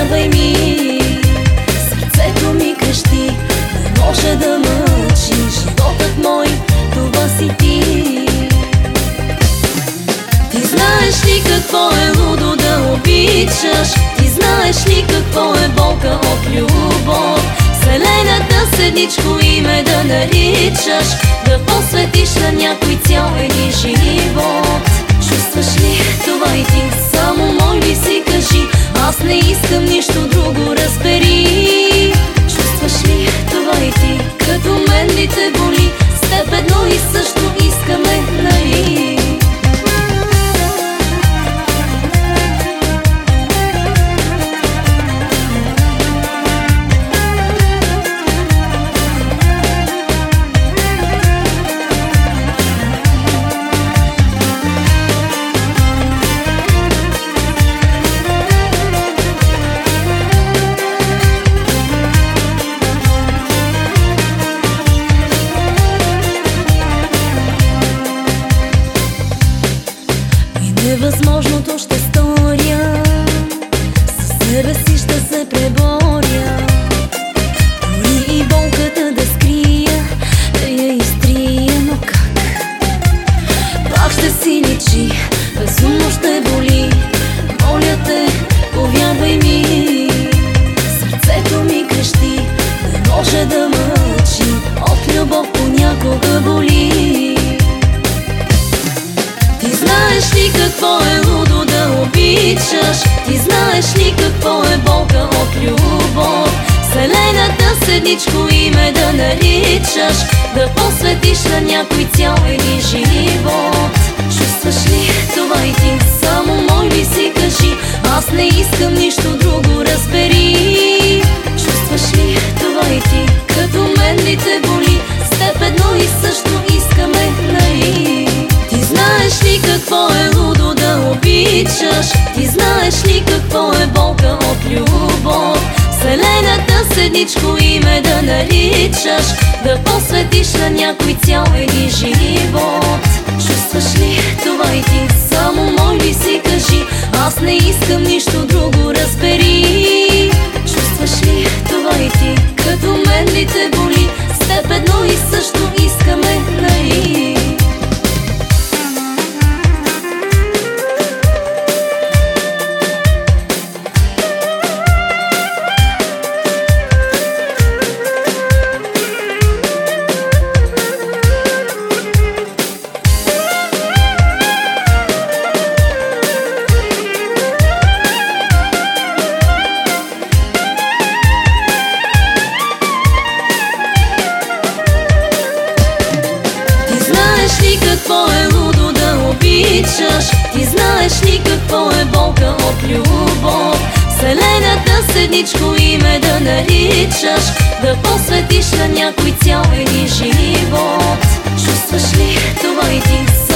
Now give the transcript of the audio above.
повярвай ми, сърцето ми крещи, не може да мълчи. Животът мой, това си ти. Ти знаеш ли какво е лудо да обичаш? Ти знаеш ли какво е болка от любов? Вселената седничко име да наричаш, да посветиш на някой цял един живот. Чувстваш ли това и ти? Само мой ли си, кажи, аз не искам нищо друго, разбери. Чувстваш ли това и ти? Като мен ли те боли? С теб едно и също искаме, нали? Невъзможното ще сторя, със себе си ще се преборя. Дори и болката да скрия, да я изтрия, но как? Пак ще си личи, безумно ще боли. Моля те, повярвай ми, сърцето ми крещи, не може да мълчи. От любов понякога боли. Ти знаеш ли какво е лудо да обичаш? Ти знаеш ли какво е болка от любов? Вселената седничко име да наричаш, да посветиш на някой цял един живот. Чувстваш ли това и ти? Само мой ли си, кажи, аз не искам нищо друго, разбери. Чувстваш ли това и ти? Като мен ли те боли? С теб едно и също искаме, нали? Ти знаеш ли какво е лудо да обичаш? Ти знаеш ли какво е болка от любов? Вселената седничко име да наричаш, да посветиш на някой цял един живот. Чувстваш ли това и ти? Само мой ли си, кажи, аз не искам нищо друго, разбери. Чувстваш ли това и ти? Като мен ли те боли? С теб едно и също искаме, нали? Какво е лудо да обичаш? Ти знаеш ли какво е болка от любов? Вселената седничко име да наричаш, да посветиш на някой цял един живот. Чувстваш ли това и ти?